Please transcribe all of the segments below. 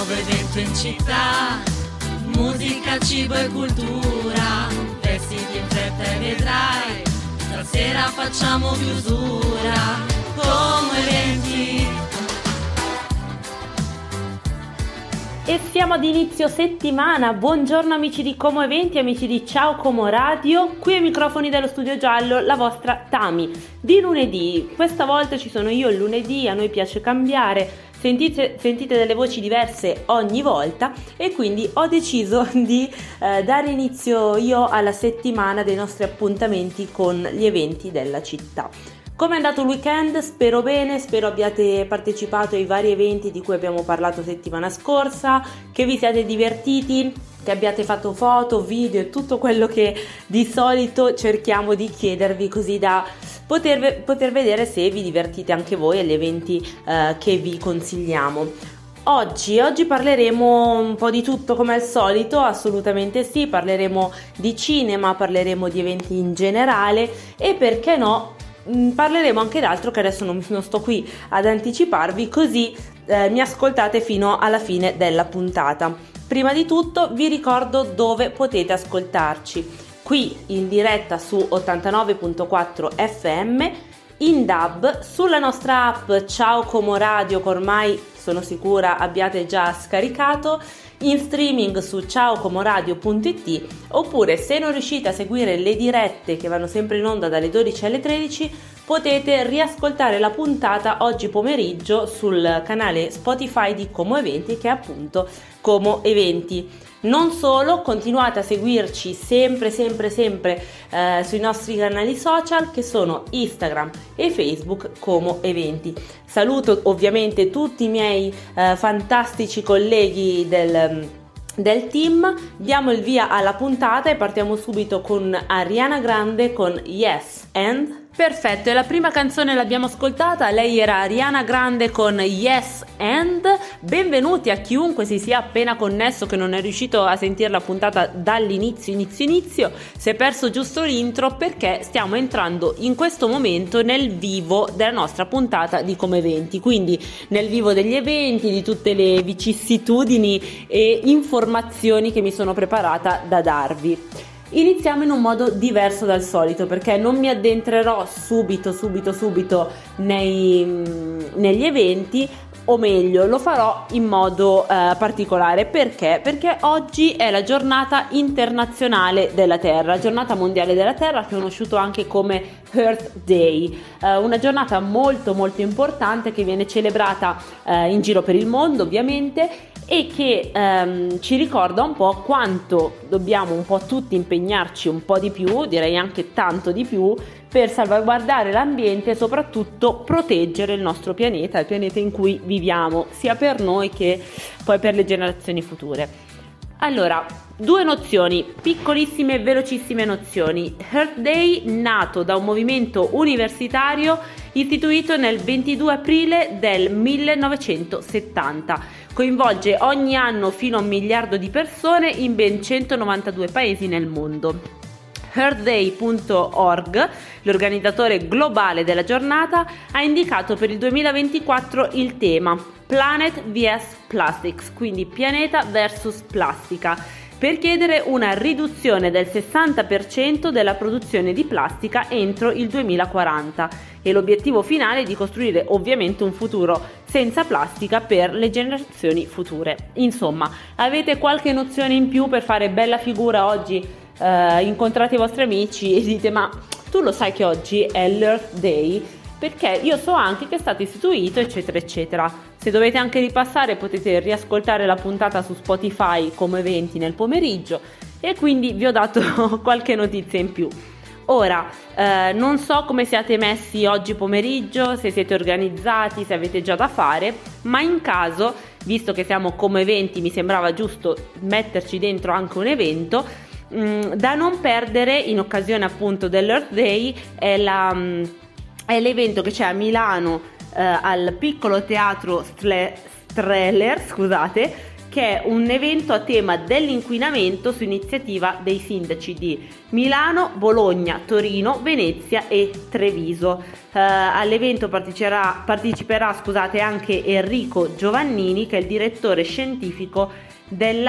nuovo evento in città, musica, cibo e cultura, vestiti in fretta e vedrai, stasera facciamo chiusura, come eventi. E siamo ad inizio settimana, buongiorno amici di Como Eventi, amici di Ciao Como Radio, qui ai microfoni dello Studio Giallo, la vostra Tami. Di lunedì, questa volta ci sono io il lunedì, a noi piace cambiare, sentite delle voci diverse ogni volta e quindi ho deciso di dare inizio io alla settimana dei nostri appuntamenti con gli eventi della città. Come è andato il weekend? Spero bene, spero abbiate partecipato ai vari eventi di cui abbiamo parlato settimana scorsa, che vi siate divertiti, che abbiate fatto foto, video e tutto quello che di solito cerchiamo di chiedervi, così da poter vedere se vi divertite anche voi agli eventi che vi consigliamo. Oggi parleremo un po' di tutto come al solito, assolutamente sì, parleremo di cinema, parleremo di eventi in generale e perché no, parleremo anche d'altro che adesso non sto qui ad anticiparvi, così mi ascoltate fino alla fine della puntata. Prima di tutto vi ricordo dove potete ascoltarci: qui in diretta su 89.4 FM, in DAB, sulla nostra app Ciao Como Radio, che ormai sono sicura abbiate già scaricato, in streaming su ciaocomoradio.it, oppure se non riuscite a seguire le dirette che vanno sempre in onda dalle 12 alle 13 potete riascoltare la puntata oggi pomeriggio sul canale Spotify di Como Eventi, che è appunto Como Eventi. Non solo, continuate a seguirci sempre sui nostri canali social, che sono Instagram e Facebook Como Eventi. Saluto ovviamente tutti i miei fantastici colleghi del team. Diamo il via alla puntata e partiamo subito con Ariana Grande con Yes and. Perfetto, e la prima canzone l'abbiamo ascoltata, lei era Ariana Grande con Yes and. Benvenuti a chiunque si sia appena connesso che non è riuscito a sentire la puntata dall'inizio, si è perso giusto l'intro, perché stiamo entrando in questo momento nel vivo della nostra puntata di Come Eventi, quindi nel vivo degli eventi, di tutte le vicissitudini e informazioni che mi sono preparata da darvi. Iniziamo in un modo diverso dal solito, perché non mi addentrerò subito negli eventi, o meglio lo farò in modo particolare. Perché oggi è la giornata internazionale della Terra, giornata mondiale della Terra, conosciuto anche come Earth Day, una giornata molto importante che viene celebrata in giro per il mondo ovviamente, e che ci ricorda un po' quanto dobbiamo un po' tutti impegnarci un po' di più, direi anche tanto di più, per salvaguardare l'ambiente e soprattutto proteggere il nostro pianeta, il pianeta in cui viviamo, sia per noi che poi per le generazioni future. Allora, due nozioni, piccolissime e velocissime nozioni. Earth Day, nato da un movimento universitario istituito nel 22 aprile del 1970. Coinvolge ogni anno fino a 1 miliardo di persone in ben 192 paesi nel mondo. Earthday.org, l'organizzatore globale della giornata, ha indicato per il 2024 il tema Planet vs Plastics, quindi pianeta versus plastica, per chiedere una riduzione del 60% della produzione di plastica entro il 2040 e l'obiettivo finale è di costruire ovviamente un futuro senza plastica per le generazioni future. Insomma, avete qualche nozione in più per fare bella figura oggi? Incontrate i vostri amici e dite: ma tu lo sai che oggi è l'Earth Day? Perché io so anche che è stato istituito eccetera. Se dovete anche ripassare potete riascoltare la puntata su Spotify Come Eventi nel pomeriggio, e quindi vi ho dato qualche notizia in più. Ora, non so come siate messi oggi pomeriggio, se siete organizzati, se avete già da fare, ma in caso, visto che siamo Come Eventi, mi sembrava giusto metterci dentro anche un evento da non perdere in occasione appunto dell'Earth Day. È l'evento che c'è a Milano al piccolo teatro Streller, che è un evento a tema dell'inquinamento su iniziativa dei sindaci di Milano, Bologna, Torino, Venezia e Treviso. All'evento parteciperà anche Enrico Giovannini, che è il direttore scientifico della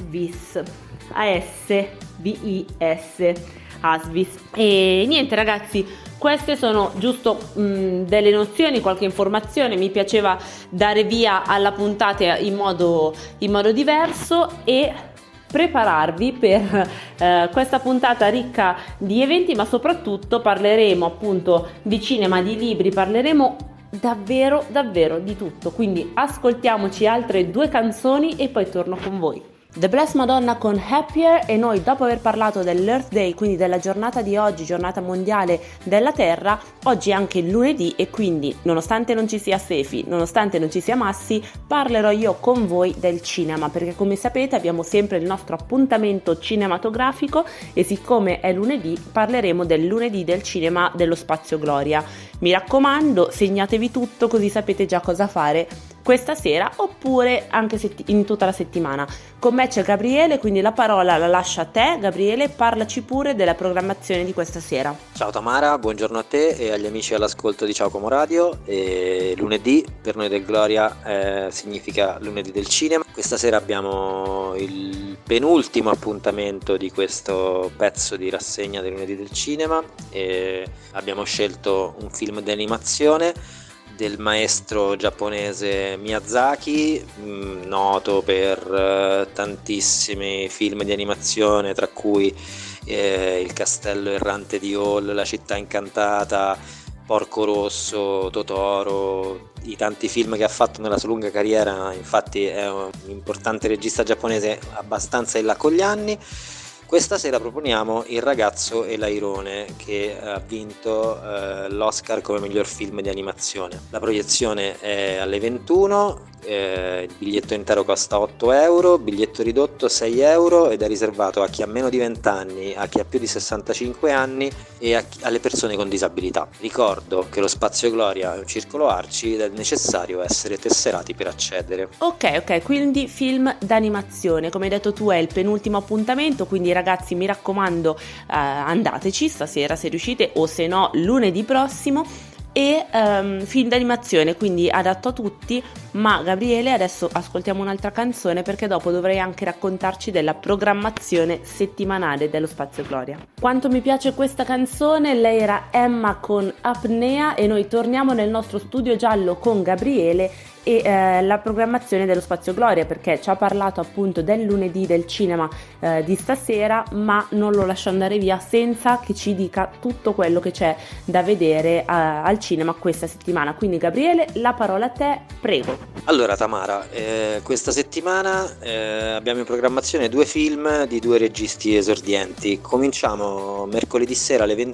ASVIS. E niente ragazzi, queste sono giusto delle nozioni, qualche informazione. Mi piaceva dare via alla puntata in modo diverso e prepararvi per questa puntata ricca di eventi, ma soprattutto parleremo appunto di cinema, di libri, parleremo davvero di tutto. Quindi ascoltiamoci altre 2 canzoni e poi torno con voi. The Blessed Madonna con Happier, e noi, dopo aver parlato dell'Earth Day, quindi della giornata di oggi, giornata mondiale della Terra, oggi è anche il lunedì e quindi, nonostante non ci sia Sefi, nonostante non ci sia Massi, parlerò io con voi del cinema, perché come sapete abbiamo sempre il nostro appuntamento cinematografico e siccome è lunedì parleremo del lunedì del cinema dello Spazio Gloria. Mi raccomando, segnatevi tutto così sapete già cosa fare questa sera oppure anche in tutta la settimana. Con me c'è Gabriele, quindi la parola la lascio a te. Gabriele, parlaci pure della programmazione di questa sera. Ciao Tamara, buongiorno a te e agli amici all'ascolto di Ciao Como Radio. E lunedì per noi del Gloria significa lunedì del cinema. Questa sera abbiamo il penultimo appuntamento di questo pezzo di rassegna del lunedì del cinema e abbiamo scelto un film di animazione del maestro giapponese Miyazaki, noto per tantissimi film di animazione, tra cui Il castello errante di Hall, La città incantata, Porco Rosso, Totoro, i tanti film che ha fatto nella sua lunga carriera. Infatti è un importante regista giapponese abbastanza in là con gli anni. Questa sera proponiamo Il ragazzo e l'airone, che ha vinto l'Oscar come miglior film di animazione. La proiezione è alle 21, il biglietto intero costa 8 euro, biglietto ridotto 6 euro ed è riservato a chi ha meno di 20 anni, a chi ha più di 65 anni e alle persone con disabilità. Ricordo che lo Spazio Gloria è un circolo Arci ed è necessario essere tesserati per accedere. Ok, quindi film d'animazione, come hai detto tu è il penultimo appuntamento, quindi ragazzi mi raccomando andateci stasera se riuscite o se no lunedì prossimo. E film d'animazione, quindi adatto a tutti. Ma Gabriele, adesso ascoltiamo un'altra canzone perché dopo dovrei anche raccontarci della programmazione settimanale dello Spazio Gloria. Quanto mi piace questa canzone, lei era Emma con Apnea e noi torniamo nel nostro studio giallo con Gabriele e la programmazione dello Spazio Gloria, perché ci ha parlato appunto del lunedì del cinema di stasera, ma non lo lascio andare via senza che ci dica tutto quello che c'è da vedere al cinema questa settimana. Quindi Gabriele, la parola a te, prego. Allora Tamara, questa settimana abbiamo in programmazione 2 film di 2 registi esordienti. Cominciamo mercoledì sera alle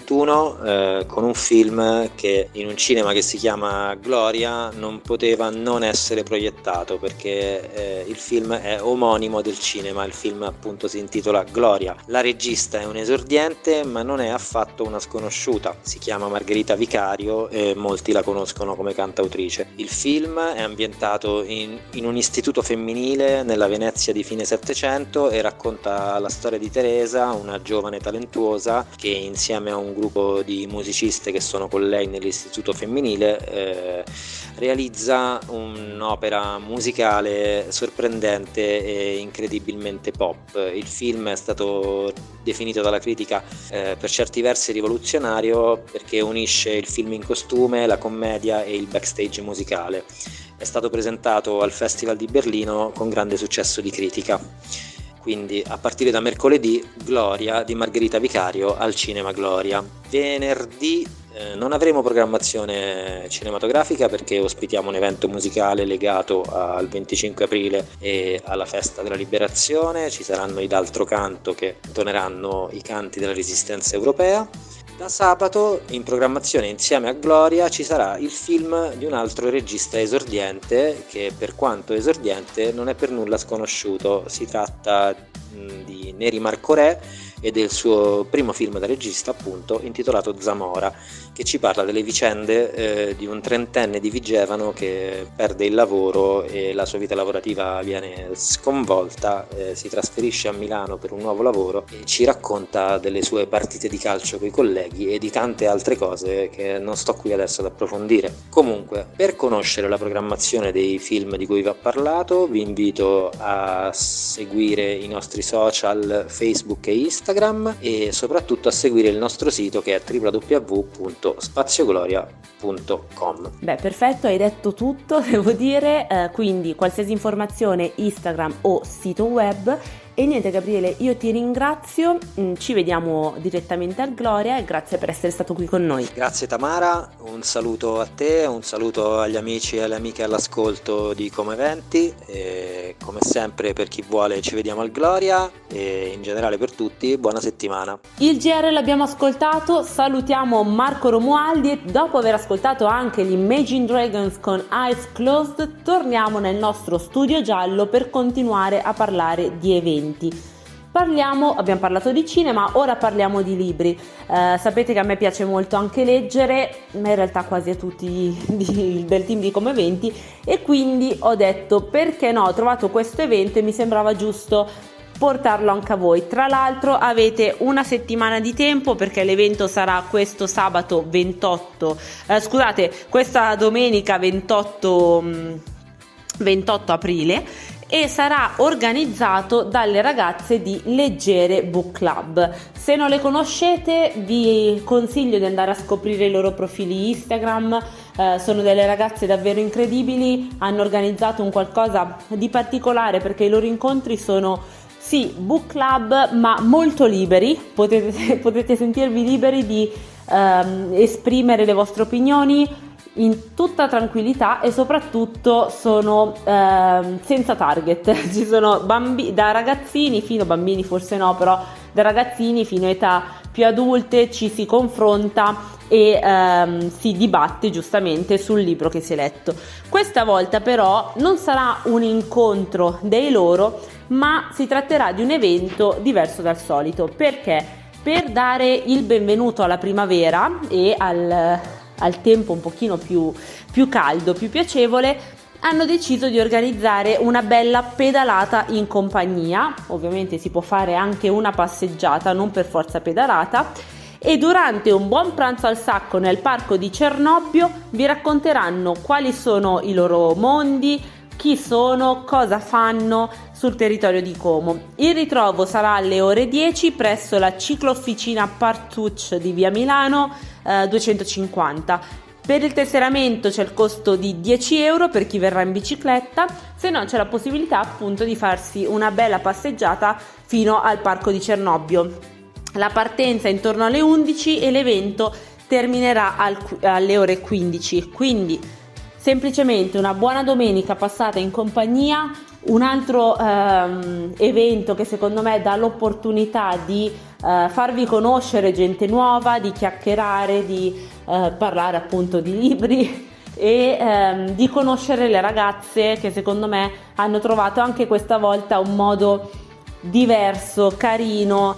21 con un film che in un cinema che si chiama Gloria non poteva non essere proiettato, perché il film è omonimo del cinema. Il film appunto si intitola Gloria. La regista è un esordiente ma non è affatto una sconosciuta, si chiama Margherita Vicario e molti la conoscono come cantautrice. Il film è ambientato in un istituto femminile nella Venezia di fine Settecento e racconta la storia di Teresa, una giovane talentuosa che insieme a un gruppo di musiciste che sono con lei nell'istituto femminile realizza un'opera musicale sorprendente e incredibilmente pop. Il film è stato definito dalla critica per certi versi rivoluzionario perché unisce il film in costume, la commedia e il backstage musicale. È stato presentato al Festival di Berlino con grande successo di critica. Quindi a partire da mercoledì Gloria di Margherita Vicario al Cinema Gloria. Venerdì non avremo programmazione cinematografica perché ospitiamo un evento musicale legato al 25 aprile e alla festa della liberazione. Ci saranno i D'altro Canto che intoneranno i canti della resistenza europea. Da sabato in programmazione insieme a Gloria ci sarà il film di un altro regista esordiente che, per quanto esordiente, non è per nulla sconosciuto. Si tratta di Neri Marcorè, e del suo primo film da regista, appunto, intitolato Zamora, che ci parla delle vicende di un trentenne di Vigevano che perde il lavoro e la sua vita lavorativa viene sconvolta, si trasferisce a Milano per un nuovo lavoro e ci racconta delle sue partite di calcio con i colleghi e di tante altre cose che non sto qui adesso ad approfondire. Comunque, per conoscere la programmazione dei film di cui vi ho parlato, vi invito a seguire i nostri social Facebook e Instagram e soprattutto a seguire il nostro sito, che è www.spaziogloria.com. Beh, perfetto, hai detto tutto, devo dire, quindi qualsiasi informazione, Instagram o sito web. E niente Gabriele, io ti ringrazio, ci vediamo direttamente al Gloria e grazie per essere stato qui con noi. Grazie Tamara, un saluto a te, un saluto agli amici e alle amiche all'ascolto di Como Eventi e come sempre per chi vuole ci vediamo al Gloria e in generale per tutti buona settimana. Il GR l'abbiamo ascoltato, salutiamo Marco Romualdi e dopo aver ascoltato anche gli Imagine Dragons con Eyes Closed torniamo nel nostro studio giallo per continuare a parlare di eventi. Abbiamo parlato di cinema, ora parliamo di libri. Sapete che a me piace molto anche leggere, ma in realtà quasi a tutti del team di Como Eventi, e quindi ho detto perché no, ho trovato questo evento e mi sembrava giusto portarlo anche a voi. Tra l'altro avete una settimana di tempo perché l'evento sarà questo sabato 28, questa domenica 28 aprile e sarà organizzato dalle ragazze di Leggere Book Club. Se non le conoscete vi consiglio di andare a scoprire i loro profili Instagram, sono delle ragazze davvero incredibili, hanno organizzato un qualcosa di particolare perché i loro incontri sono sì book club ma molto liberi, potete sentirvi liberi di esprimere le vostre opinioni in tutta tranquillità e soprattutto sono senza target. Ci sono da ragazzini fino bambini forse no, però da ragazzini fino a età più adulte, ci si confronta e si dibatte giustamente sul libro che si è letto. Questa volta però non sarà un incontro dei loro, ma si tratterà di un evento diverso dal solito, perché per dare il benvenuto alla primavera e al tempo un pochino più caldo, più piacevole, hanno deciso di organizzare una bella pedalata in compagnia. Ovviamente si può fare anche una passeggiata, non per forza pedalata, e durante un buon pranzo al sacco nel parco di Cernobbio vi racconteranno quali sono i loro mondi, chi sono, cosa fanno sul territorio di Como. Il ritrovo sarà alle ore 10 presso la ciclofficina Partucci di via Milano 250. Per il tesseramento c'è il costo di 10 euro per chi verrà in bicicletta, se no c'è la possibilità appunto di farsi una bella passeggiata fino al parco di Cernobbio. La partenza è intorno alle 11 e l'evento terminerà alle ore 15, quindi semplicemente una buona domenica passata in compagnia. Un altro evento che secondo me dà l'opportunità di farvi conoscere gente nuova, di chiacchierare, di parlare appunto di libri e di conoscere le ragazze che secondo me hanno trovato anche questa volta un modo diverso, carino,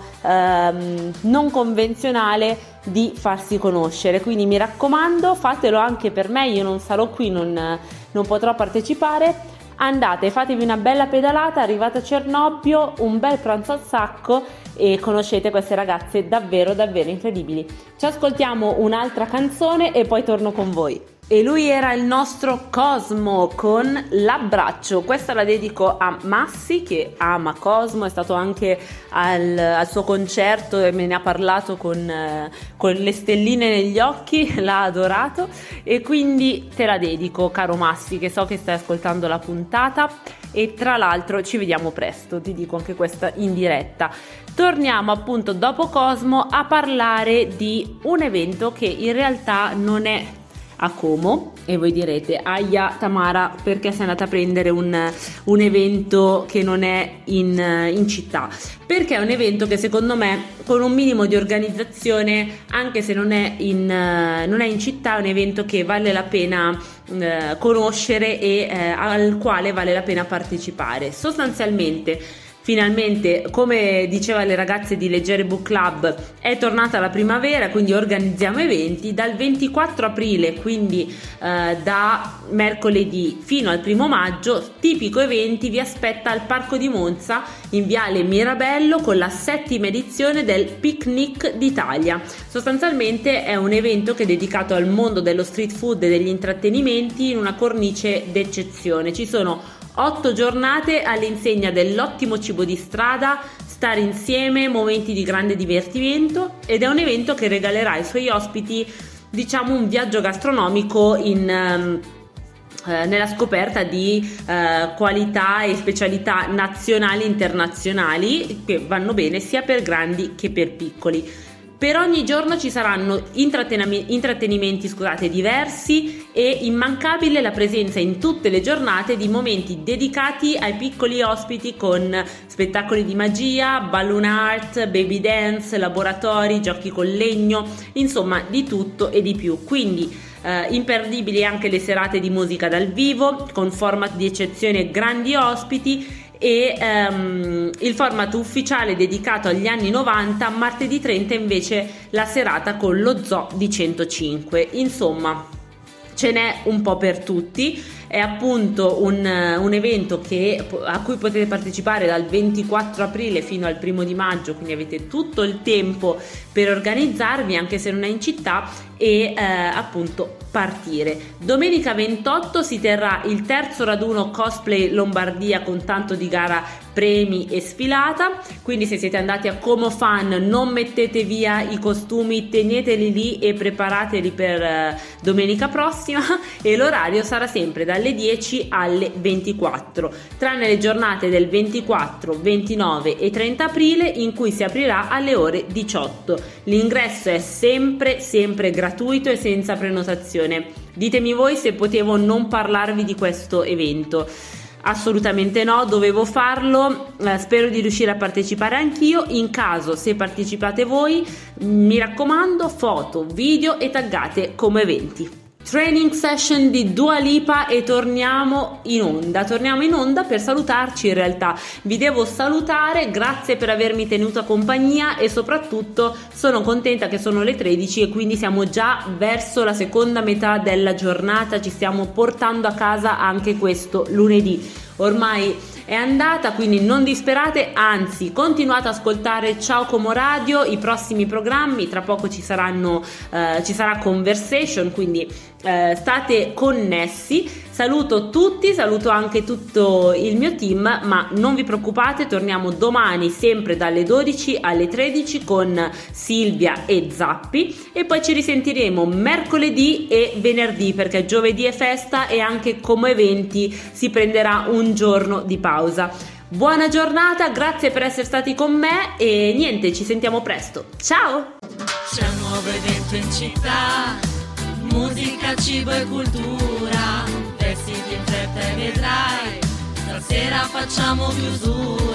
non convenzionale di farsi conoscere. Quindi mi raccomando, fatelo anche per me, io non sarò qui, non potrò partecipare. Andate, fatevi una bella pedalata, arrivate a Cernobbio, un bel pranzo al sacco e conoscete queste ragazze davvero davvero incredibili. Ci ascoltiamo un'altra canzone e poi torno con voi. E lui era il nostro Cosmo con L'abbraccio. Questa la dedico a Massi che ama Cosmo, è stato anche al suo concerto e me ne ha parlato con le stelline negli occhi, l'ha adorato e quindi te la dedico, caro Massi, che so che stai ascoltando la puntata e tra l'altro ci vediamo presto, ti dico anche questa in diretta. Torniamo appunto dopo Cosmo a parlare di un evento che in realtà non è a Como e voi direte aia Tamara, perché sei andata a prendere un evento che non è in città? Perché è un evento che secondo me con un minimo di organizzazione, anche se non è in città, è un evento che vale la pena conoscere e al quale vale la pena partecipare. Sostanzialmente Finalmente, come diceva le ragazze di Leggere Book Club, è tornata la primavera, quindi organizziamo eventi. Dal 24 aprile, quindi da mercoledì fino al 1 maggio, Tipico Eventi vi aspetta al Parco di Monza in Viale Mirabello con la 7ª edizione del Picnic d'Italia. Sostanzialmente è un evento che è dedicato al mondo dello street food e degli intrattenimenti in una cornice d'eccezione. Ci sono 8 giornate all'insegna dell'ottimo cibo di strada, stare insieme, momenti di grande divertimento, ed è un evento che regalerà ai suoi ospiti, diciamo, un viaggio gastronomico nella scoperta di qualità e specialità nazionali e internazionali che vanno bene sia per grandi che per piccoli. Per ogni giorno ci saranno intrattenimenti diversi e immancabile la presenza in tutte le giornate di momenti dedicati ai piccoli ospiti con spettacoli di magia, balloon art, baby dance, laboratori, giochi con legno, insomma di tutto e di più. Quindi imperdibili anche le serate di musica dal vivo con format di eccezione e grandi ospiti, e il format ufficiale dedicato agli anni 90, martedì 30 invece la serata con lo Zoo di 105. Insomma, ce n'è un po' per tutti. È appunto un evento a cui potete partecipare dal 24 aprile fino al 1 di maggio, quindi avete tutto il tempo per organizzarvi anche se non è in città e appunto partire. Domenica 28 si terrà il terzo raduno Cosplay Lombardia con tanto di gara, premi e sfilata, quindi se siete andati a Como Fan non mettete via i costumi, teneteli lì e preparateli per domenica prossima, e l'orario sarà sempre dalle 10 alle 24, tranne le giornate del 24, 29 e 30 aprile in cui si aprirà alle ore 18. L'ingresso è sempre gratuito e senza prenotazione. Ditemi voi se potevo non parlarvi di questo evento. Assolutamente no, dovevo farlo. Spero di riuscire a partecipare anch'io. In caso, se partecipate voi, mi raccomando, foto, video e taggate Como Eventi. Training session di Dua Lipa e torniamo in onda per salutarci. In realtà vi devo salutare, grazie per avermi tenuto compagnia e soprattutto sono contenta che sono le 13 e quindi siamo già verso la seconda metà della giornata, ci stiamo portando a casa anche questo lunedì. Ormai è andata, quindi non disperate, anzi continuate ad ascoltare Ciao Como Radio, i prossimi programmi, tra poco ci sarà Conversation, quindi state connessi. Saluto tutti, saluto anche tutto il mio team, ma non vi preoccupate, torniamo domani sempre dalle 12 alle 13 con Silvia e Zappi, e poi ci risentiremo mercoledì e venerdì perché giovedì è festa e anche Como Eventi si prenderà un giorno di pausa. Buona giornata, grazie per essere stati con me e niente, ci sentiamo presto. Ciao! C'è un nuovo evento in città, musica, cibo e cultura, vestiti in fretta e vedrai, stasera facciamo chiusura.